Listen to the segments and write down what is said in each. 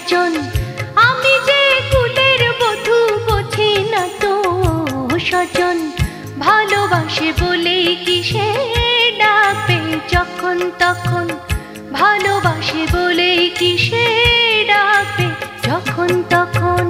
সজন আমি যে কুলের বধূ বুঝি না তো সজন ভালোবাসে বলে কি সে ডাকবে যখন তখন ভালোবাসে বলে কি সে ডাকবে যখন তখন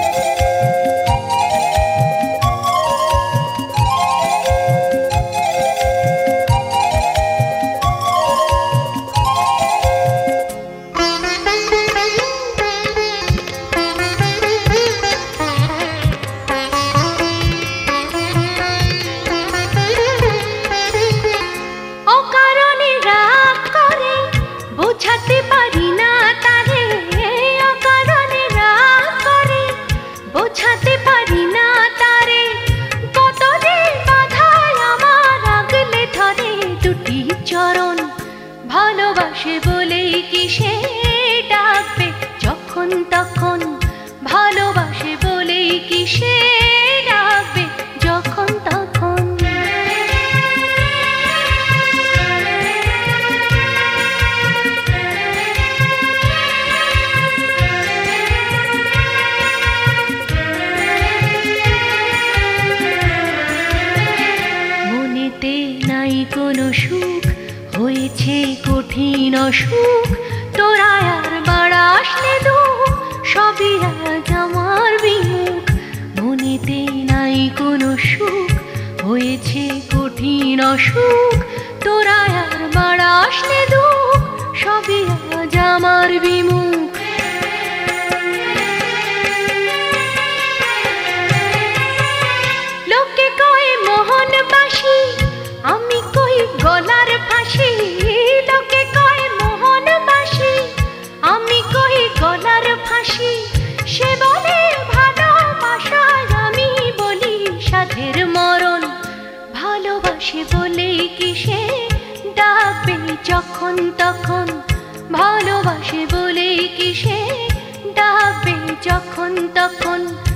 বোঝাতে পারি না তারে অকারণে রাগ করে বোঝাতে পারি না তারে কত যে বাধায় আমার আগলে ধরে দুটি চরণ ভালোবাসে বলেই কি সে ডাকবে যখন তখন ভালোবাসে বলেই কি সে ডাকবে যখন তখন নাই কোনো সুখ হয়েছে কঠিন অসুখ তোরা আর বাড়াস নে দুঃখ সবই আজ আমার বিমুখ মনেতে নাই কোনো সুখ হয়েছে কঠিন অসুখ তোরা আর বাড়াস নে দুঃখ সবই আজ আমার বিমুখ লোকে কয় মোহনবাসী আমি কই গলার ফাঁসি লোকে কয় মোহনবাসী আমি কই গলার ফাঁসি সে বলে ভালোবাসায় আমি বলি সাধের মরণ ভালোবাসে বলে কি সে ডাকবে যখন তখন ভালোবাসে বলে কি সে ডাকবে যখন তখন